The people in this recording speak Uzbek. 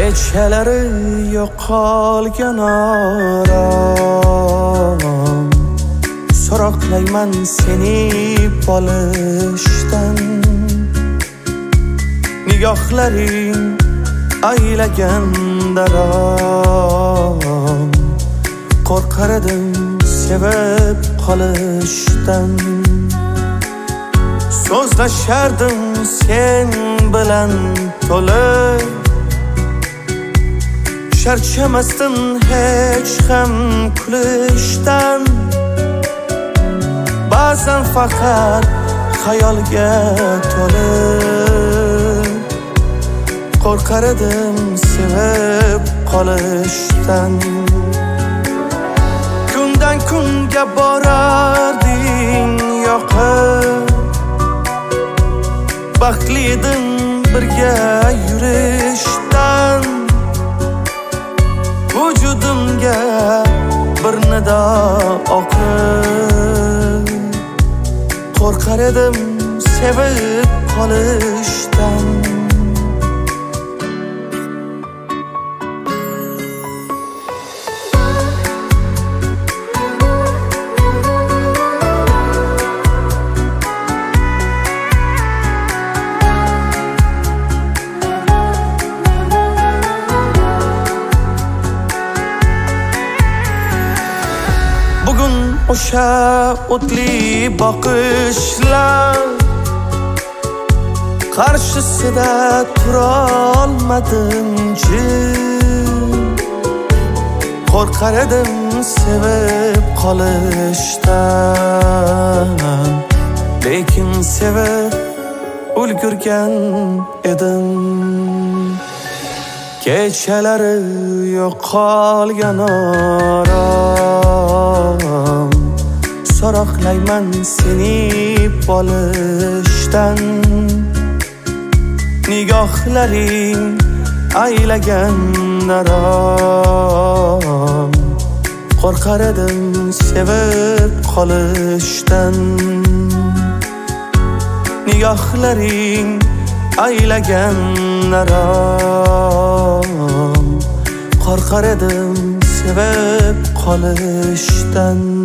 Kechalari yo'qolgan orom, so'roqlayman seni bolishdan. Nigohlaring aylagan darom, qo'rqar edim sevib qolishdan. So'zlashardim sen bilan to'lib, charchamasdin hech ham kulishdan. Ba'zan faqat xayolga to'lib, qo'rqar edim sevib qolishdan. Kundan kunga borarding yoqib, baxtli edim birga yurishdan. Vujudimga bir nido oqib, qo'rqar edim sevib qolishdan. Bugun o'sha o'tli boqishlar qarshisida turolmadim jim. Qo'rqar edim sevib qolishdan, lekin sevib ulgurgan edim. Kechalari yo'qolgan orom, so'roqlayman seni bolishdan. Nigohlaring aylagan darom, qo'rqar edim sevib qolishdan. Nigohlaring aylagan darom, qo'rqar edim sevib qolishdan.